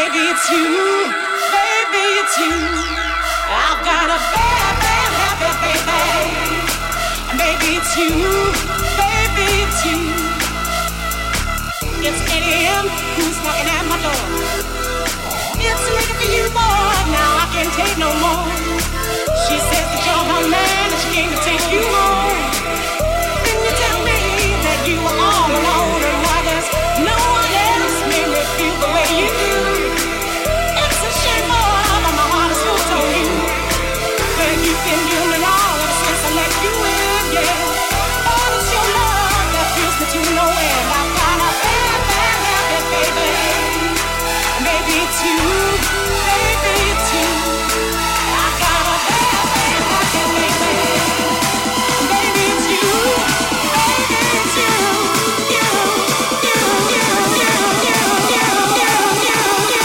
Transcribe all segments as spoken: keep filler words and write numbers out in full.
Maybe it's you, baby, it's you. I've got a bad, bad habit, baby. Maybe it's you, baby, it's you. It's eight a.m. who's knocking at my door. It's late for you, boy. Now I can't take no more. She says that you're her man and she came to take you home. Then you tell me that you were all alone and why there's no one else made me feel the way you do. It's a shame, boy, but my heart is full of you. But you've been doing it all ever since I let you in, yeah. Oh, it's your love that fills me to no end. I've got a bad, bad habit, baby. Maybe it's you, baby, it's you. I got a bad, bad habit, baby. Maybe it's you, baby, it's you. You, you, you, you, you, you, you, you, you,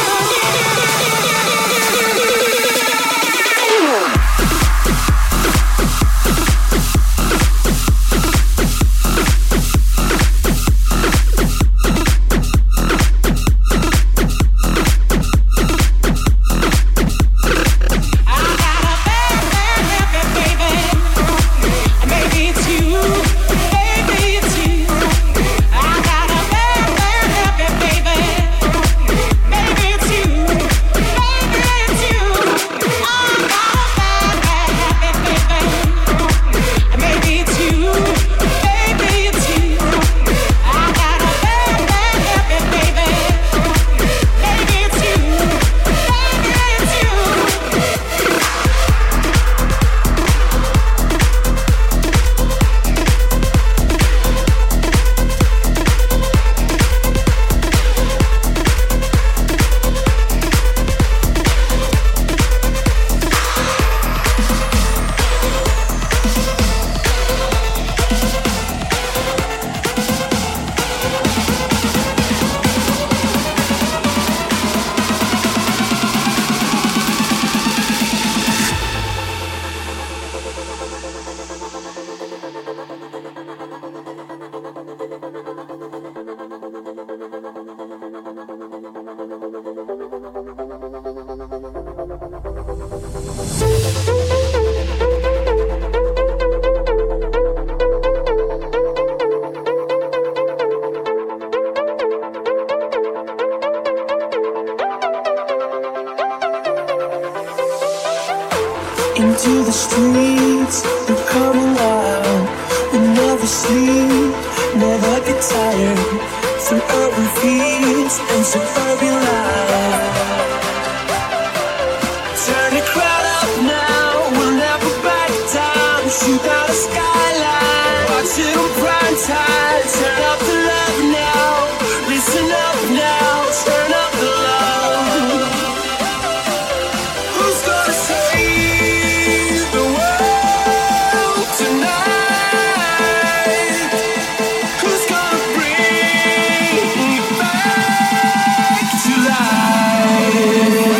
into the streets, we're coming out. We never sleep, never get tired. Through urban fields and suburban life. Turn the crowd up now, we'll never back down. Shoot out a skyline, watch it on prime time. Turn up the love now, listen up now, turn up the love. Who's gonna save the world tonight? Who's gonna bring it back to life?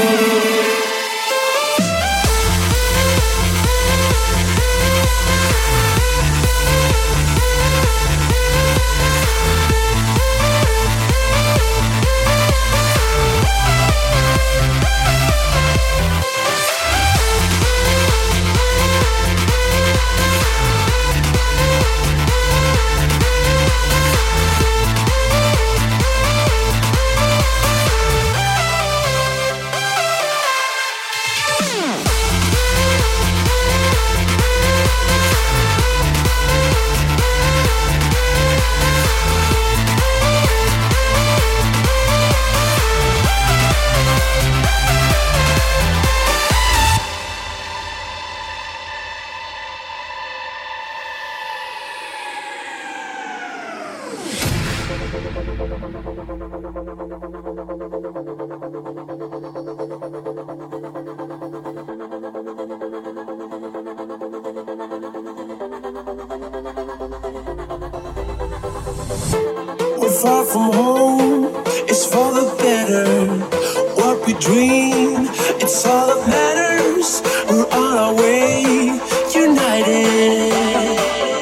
We're far from home, it's for the better. What we dream, it's all that matters. We're on our way, united.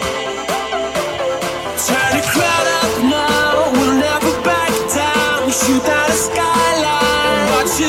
Turn the crowd up now, we'll never back down. We shoot out a skyline, watch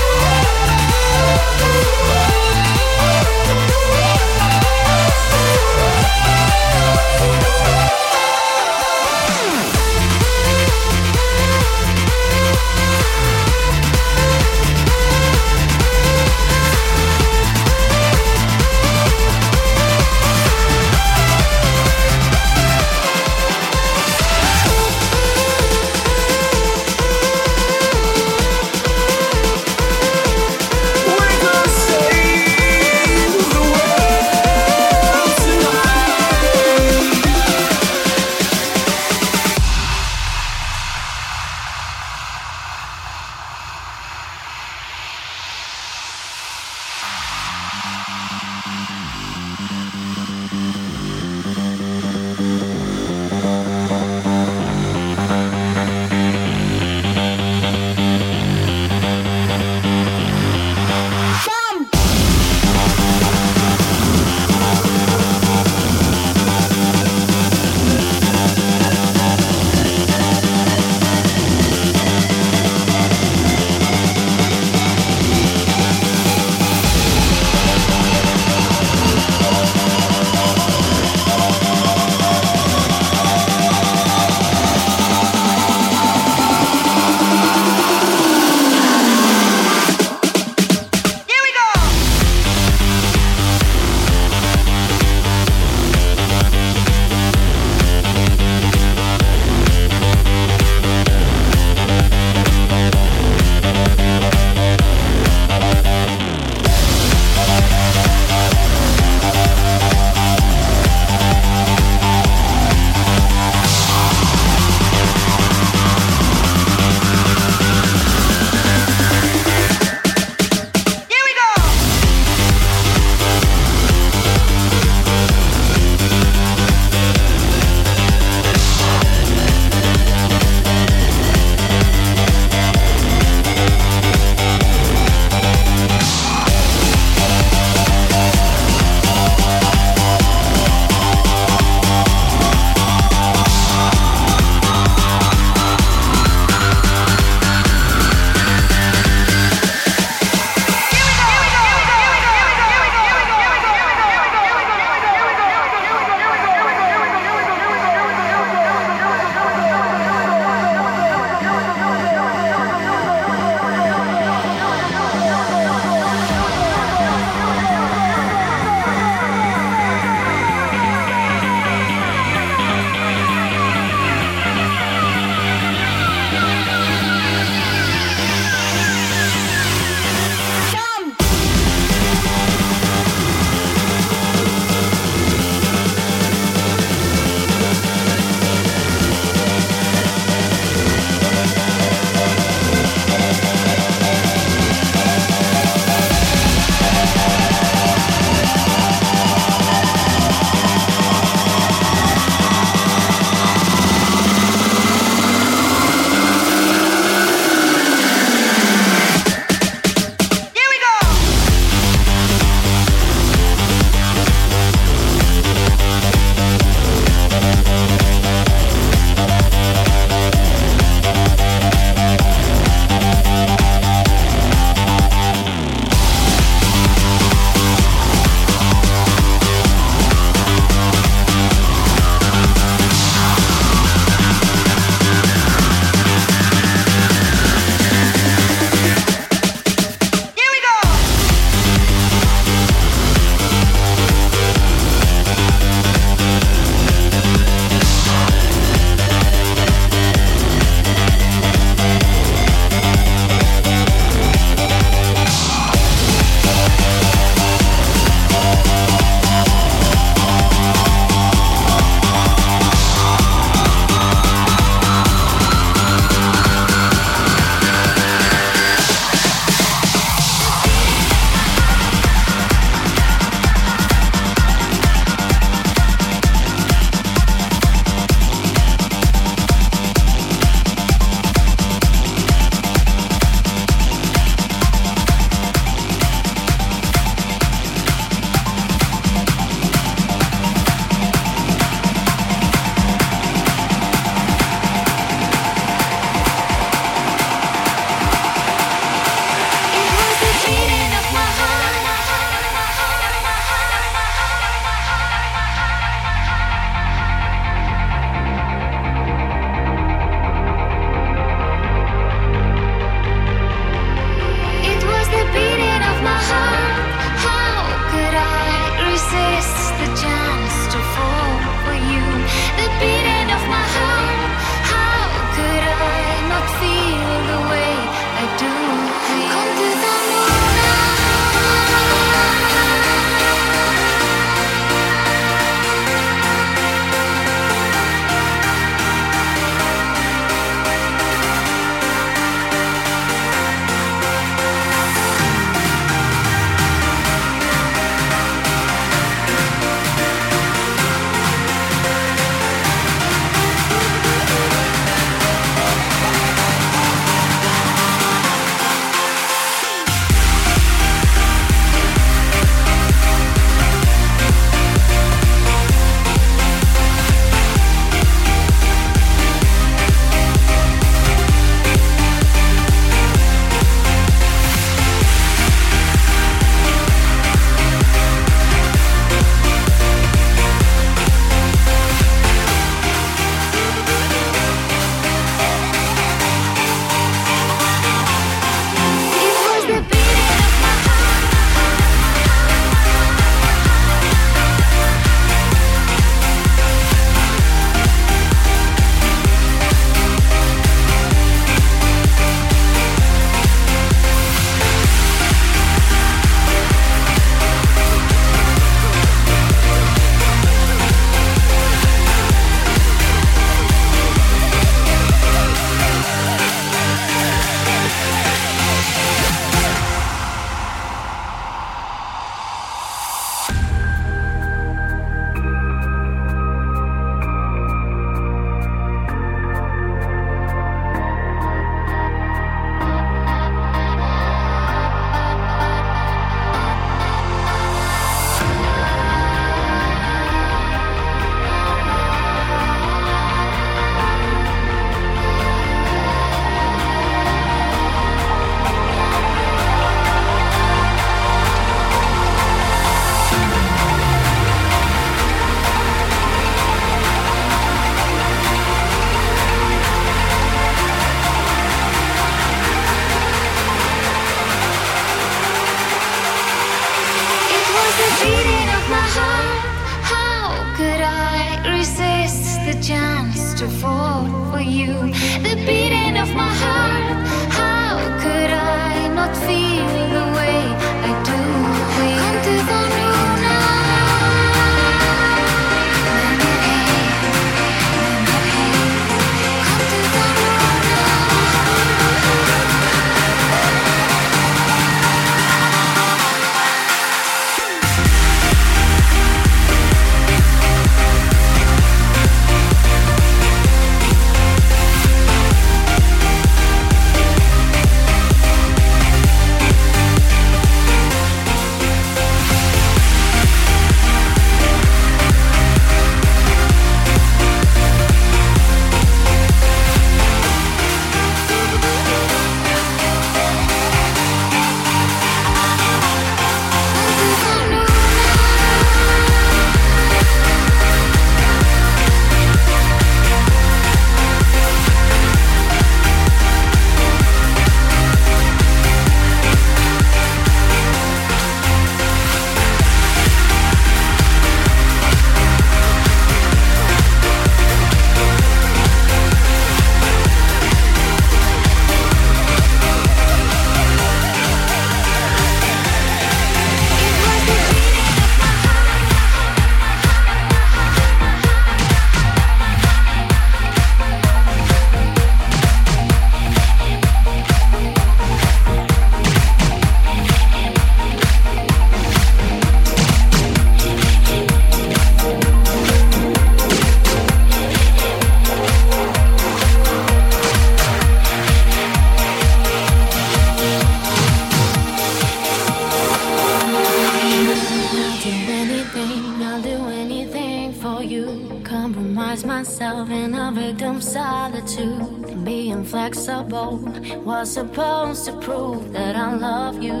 Was supposed to prove that I love you.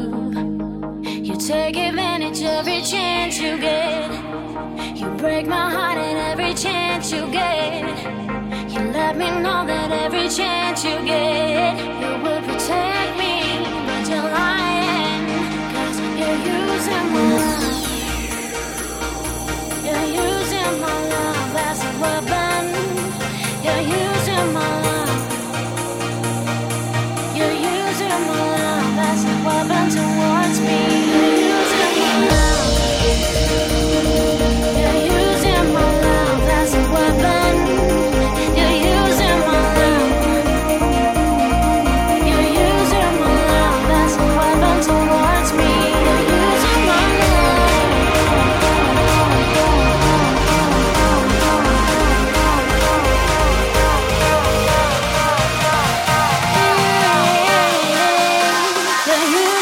You take advantage every chance you get. You break my heart at every chance you get. You let me know that every chance you get, you will protect me, but you're lying, 'cause you're using my love.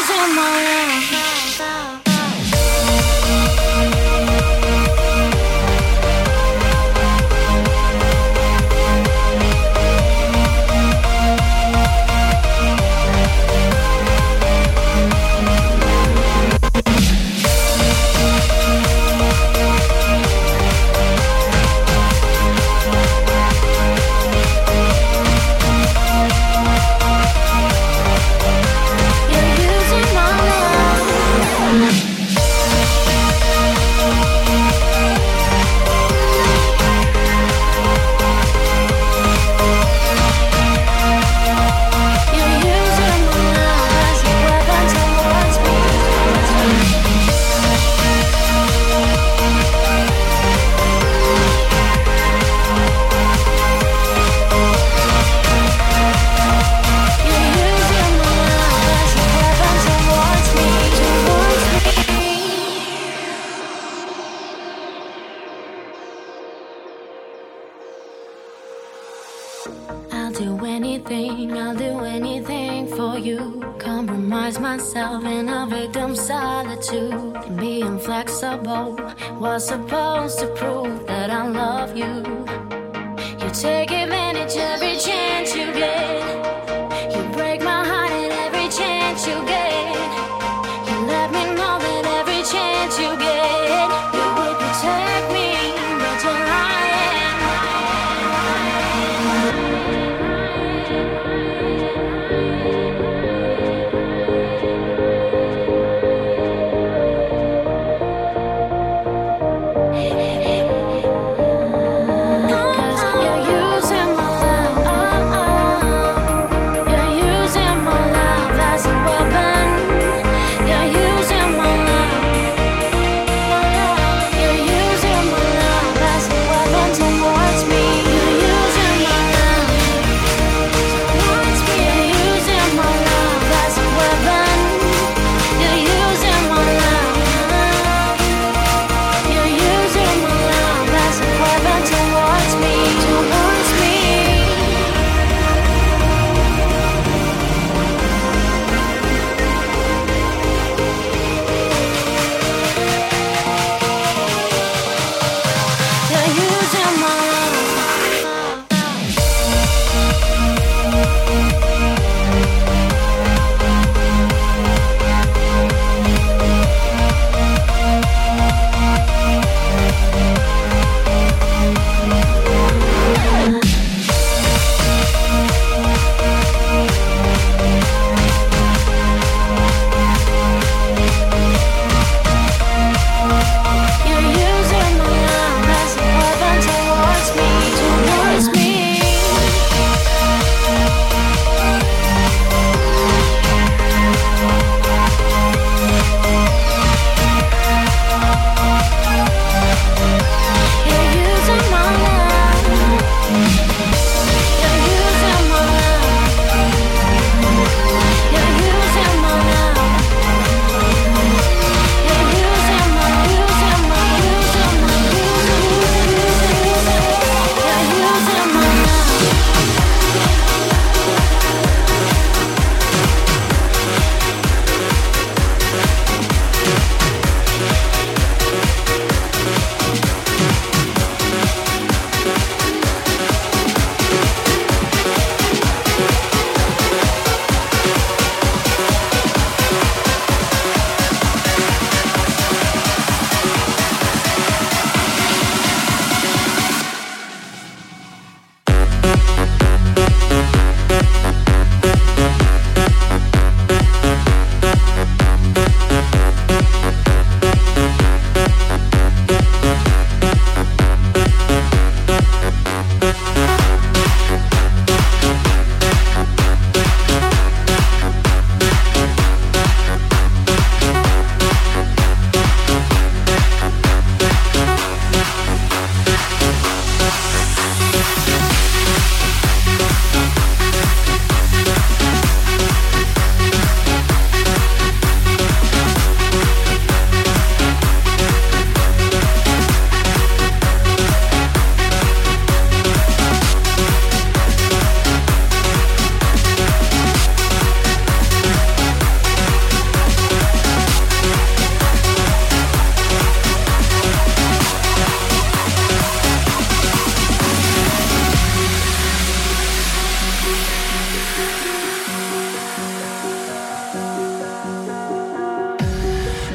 using my love. I'll do anything, I'll do anything for you. Compromise myself in a victim's solitude. Be inflexible, was supposed to prove that I love you. You take advantage every chance you get. You break my heart at every chance you get. You let me know that every chance you get, you would protect me, but you're lying. You're using my love as a weapon.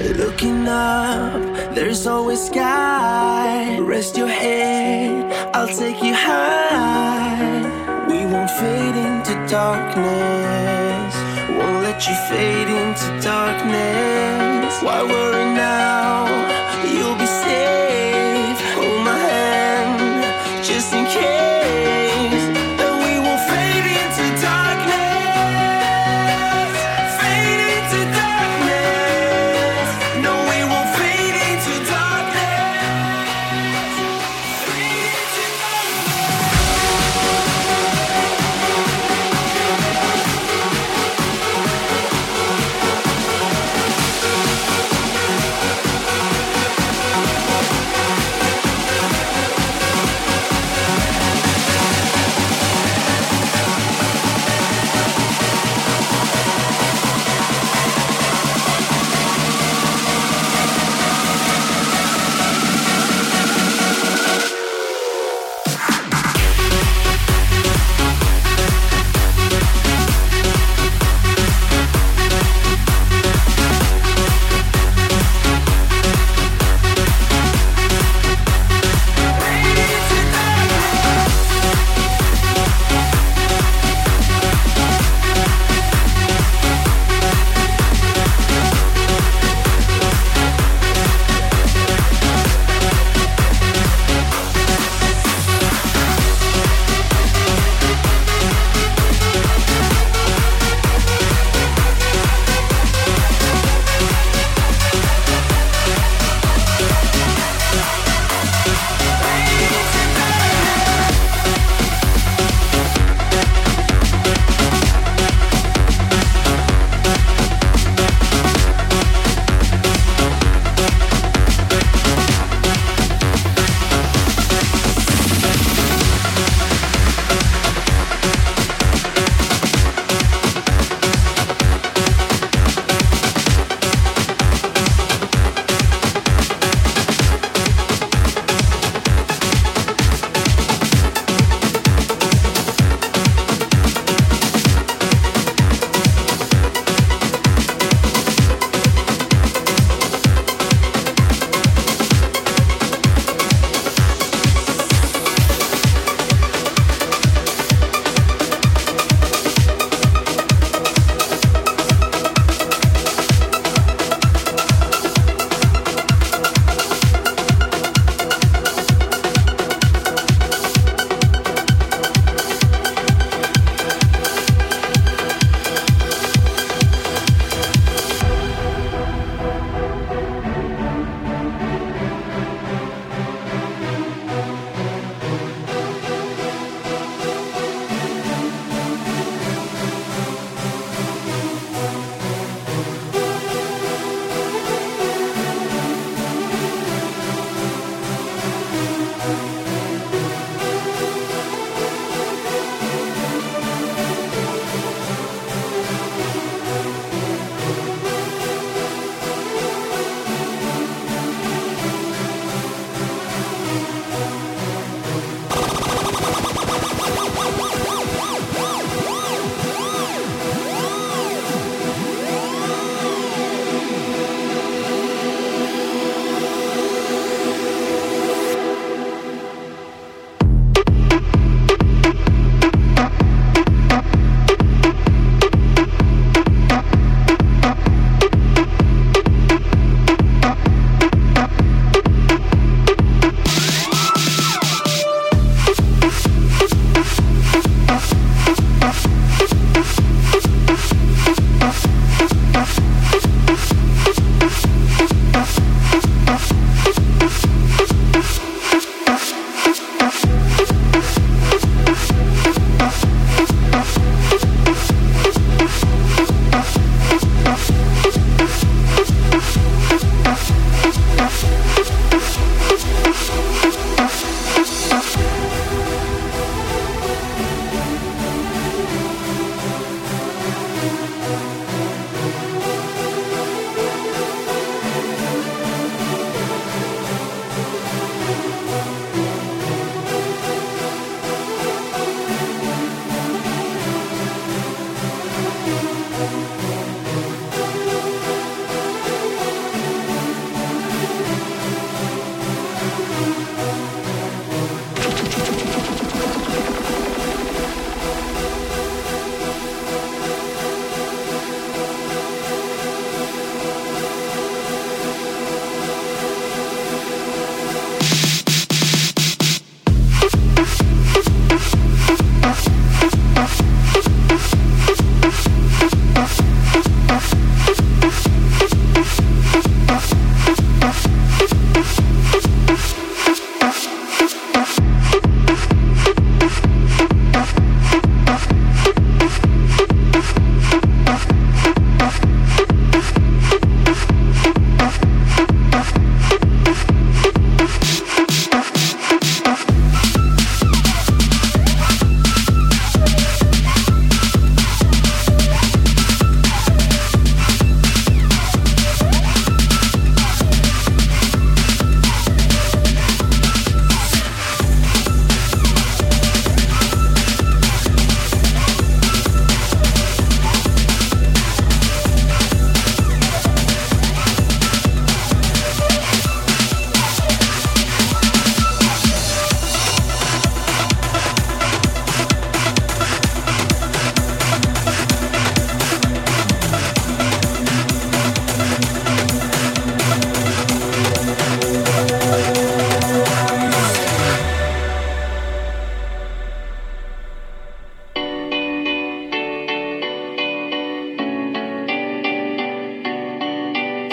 Looking up, there's always sky. Rest your head, I'll take you high. We won't fade into darkness, won't let you fade into darkness. Why worry now? You'll be safe. Hold my hand, just in case. And we won't fade into darkness, fade into darkness. No, we won't fade into darkness, fade into darkness.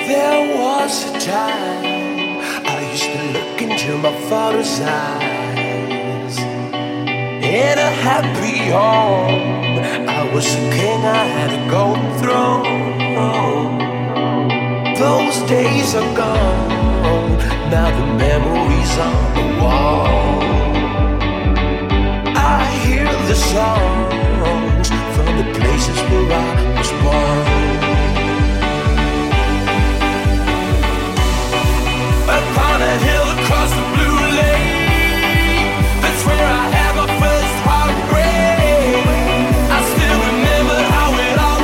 There was a time I used to look into my father's eyes. In a happy home, I was a king, I had a golden throne. Those days are gone, now the memories on the wall. I hear the songs from the places where I was born. Upon a hill across the blue lake, that's where I had my first heartbreak. I still remember how it all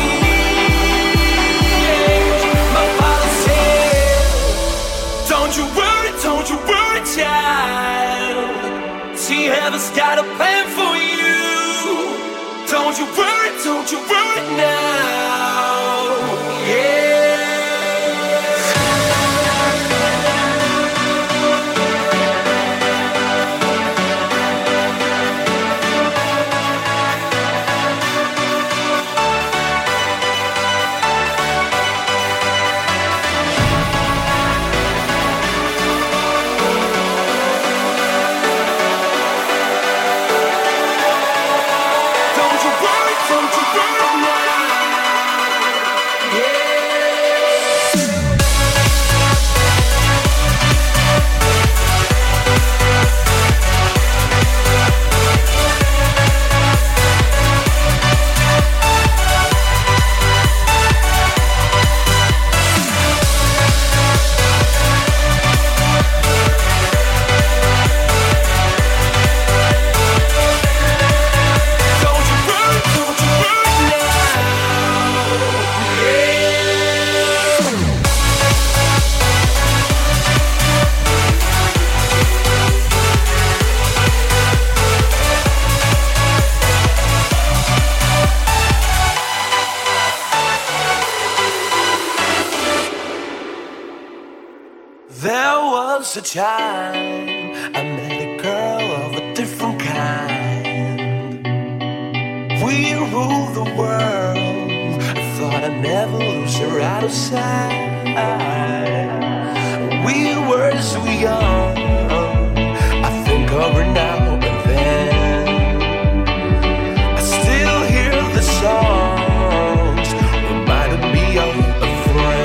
changed. My father said, don't you worry, don't you worry, child. See, heaven's got a plan for you. Don't you worry, don't you worry now. Yeah. A time I met a girl of a different kind. We ruled the world. I thought I'd never lose her out of sight. We were so young. I think of her now and then. I still hear the songs reminding me of a friend.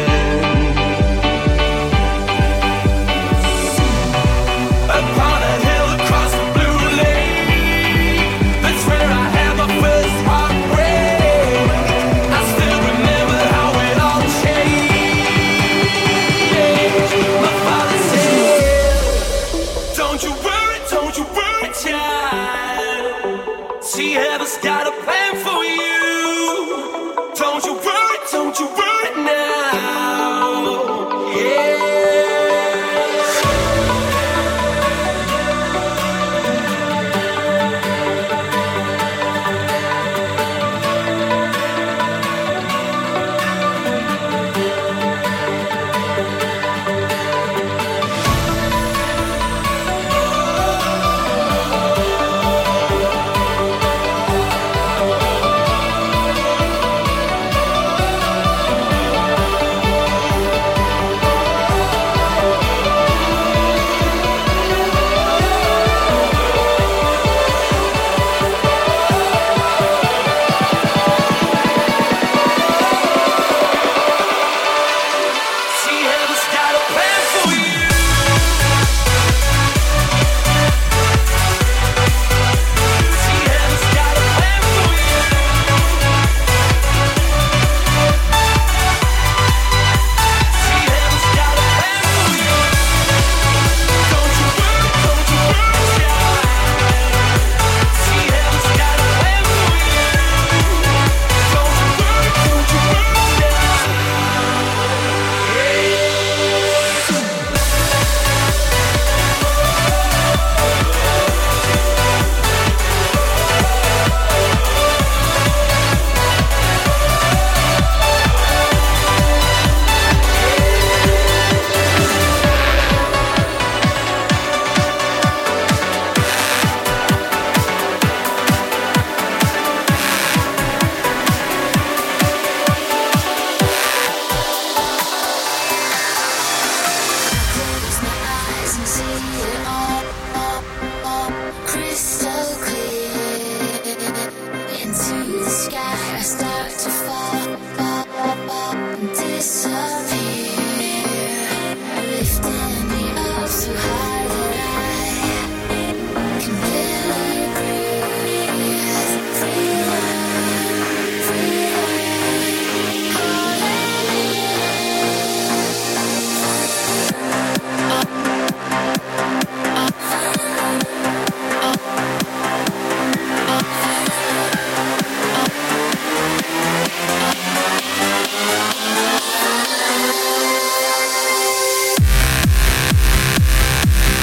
Upon a hill across the blue lake, that's where I had my first heartbreak. I still remember how it all changed. My father said, We'll be right back.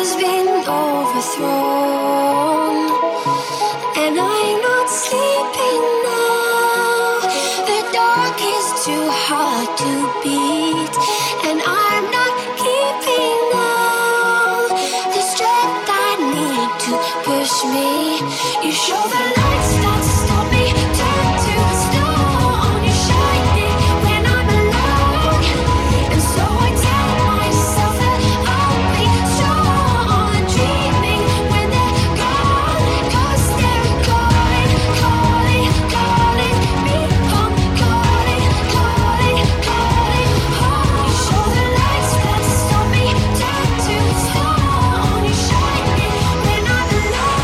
has been overthrown, and I'm not sleeping now. The dark is too hard to beat, and I'm not keeping now the strength I need to push me. You show the lights that stop me, turn to stone. You shine it when I'm alone, and so I tell myself that I'll be strong. Dreaming when they're gone, 'cause they're calling, calling, calling me home, calling, calling, calling home. You show the lights that stop me, turn to stone. You shine it when I'm alone.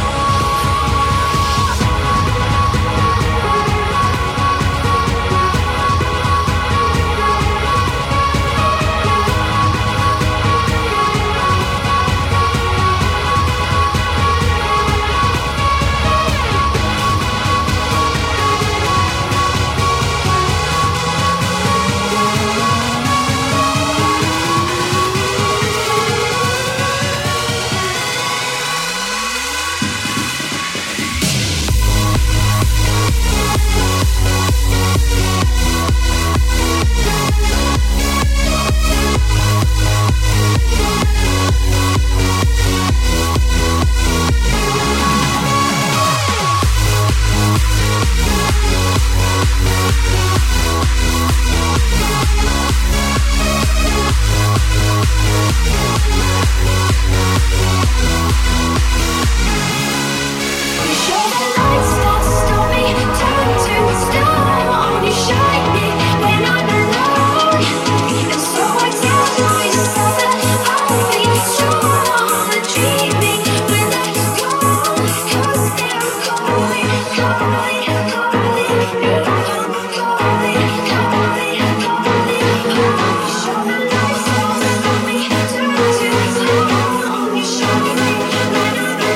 You show the lights that stop me, turn to stone. You shine it when I'm alone, and so I tell myself that I'll be strong. Dreaming when they're gone, 'cause they're calling, calling, calling me home, calling, calling, calling home. You show the lights that stop me, turn to stone. You shine it when I'm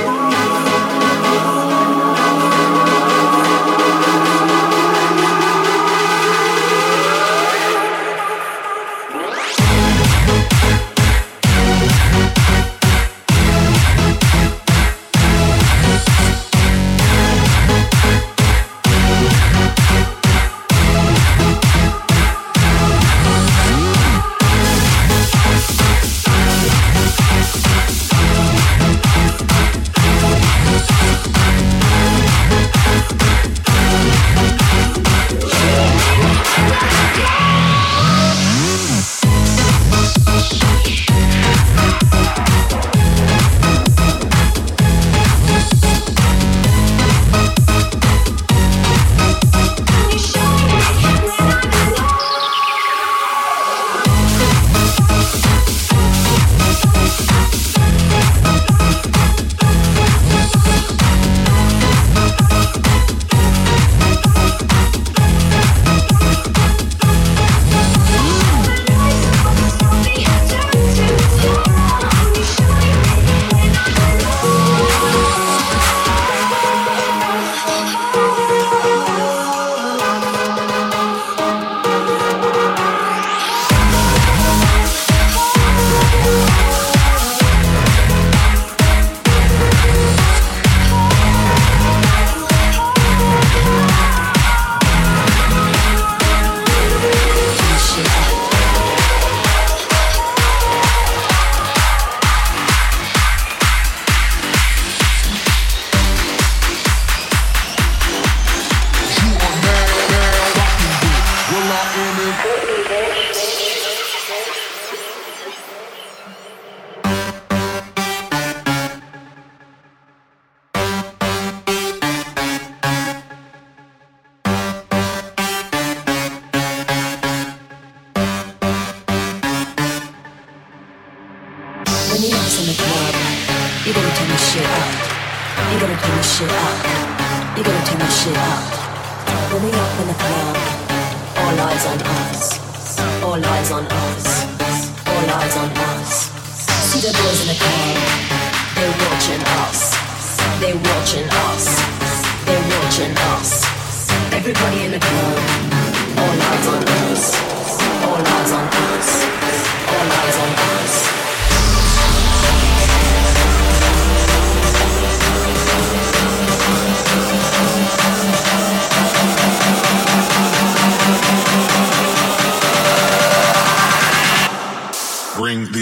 When you dance in the club, you gotta turn the shit up. You gotta turn the shit up. You gotta turn the shit up. When we up in the club, all eyes on us. All eyes on us. All eyes on us. See the boys in the club, they're watching us. They're watching us. They're watching us. Everybody in the club, all eyes on us. All eyes on us. All eyes on us.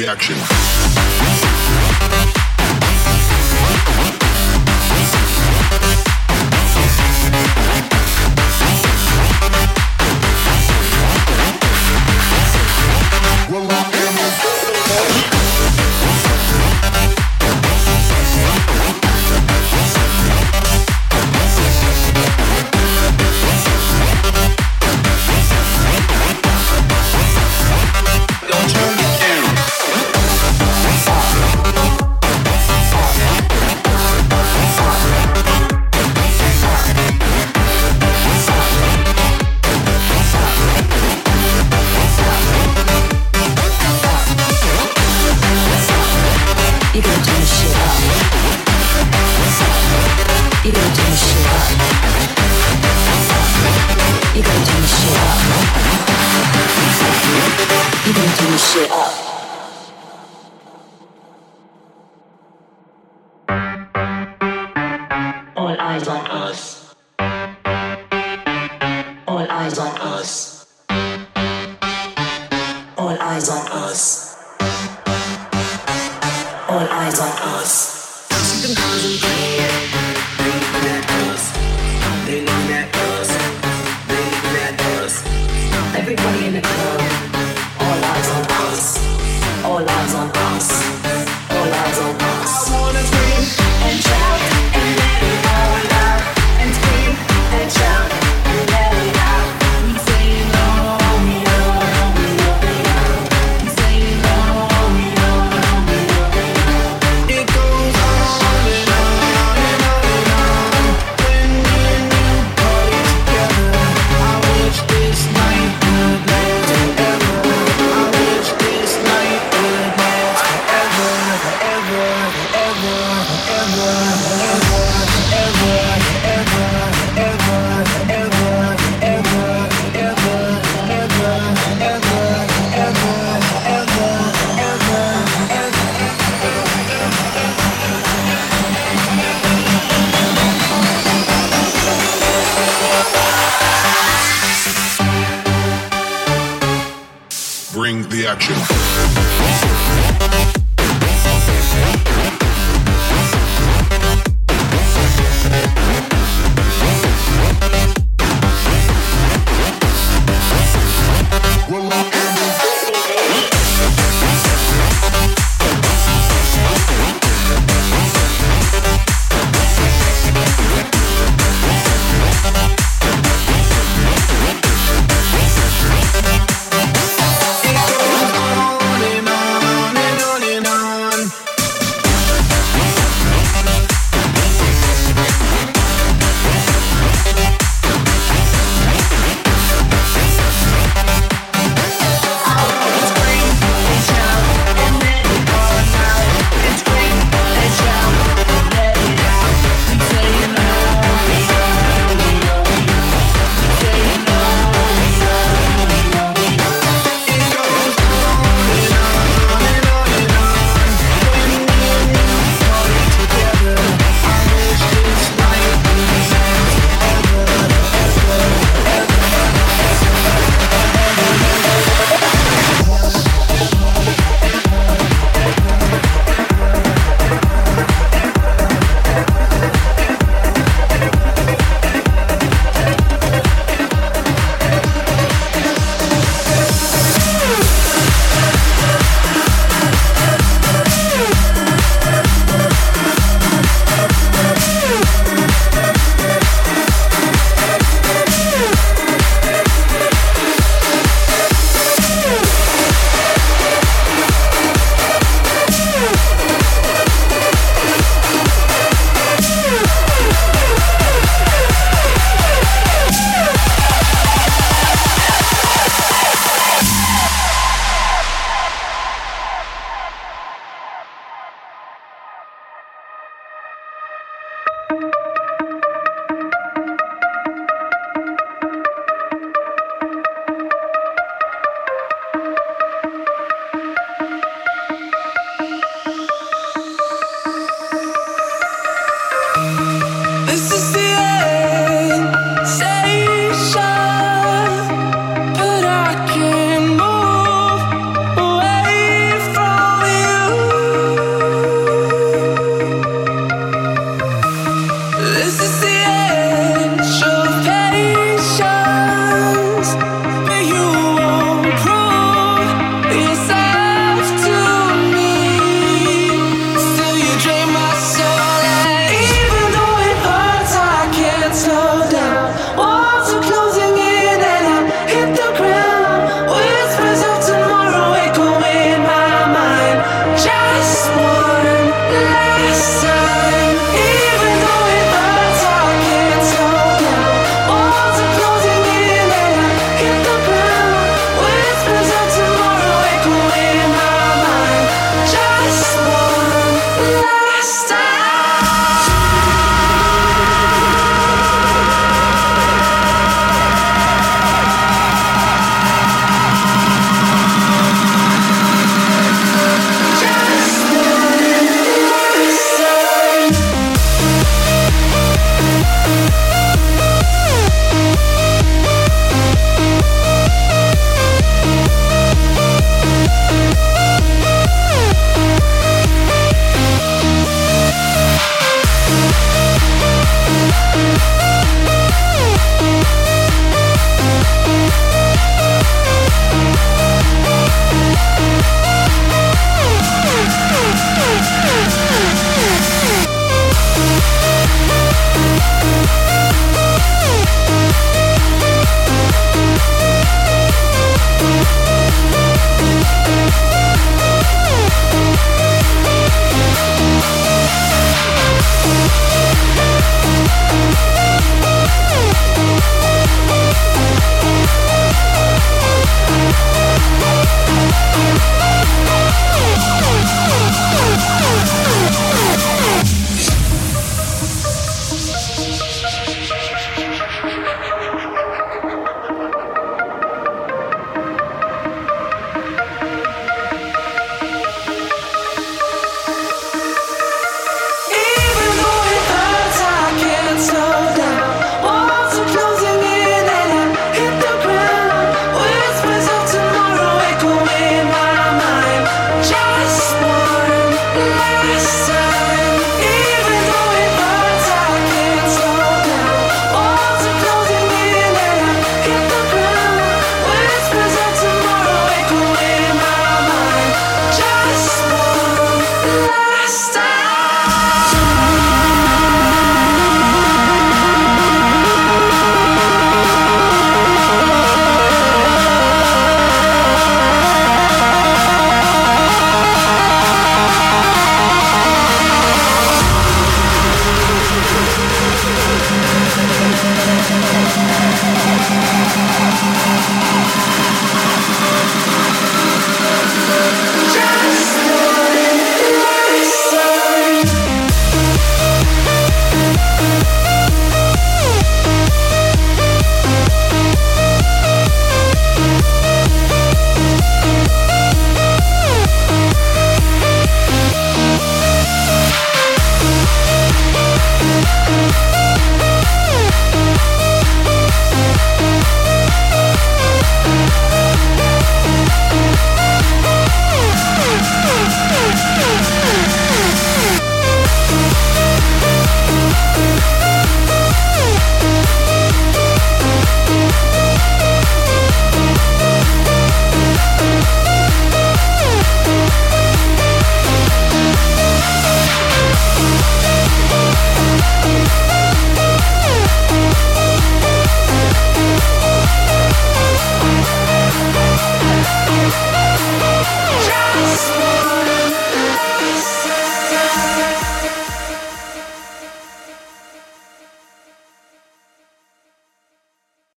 the action. Bring the action. Well,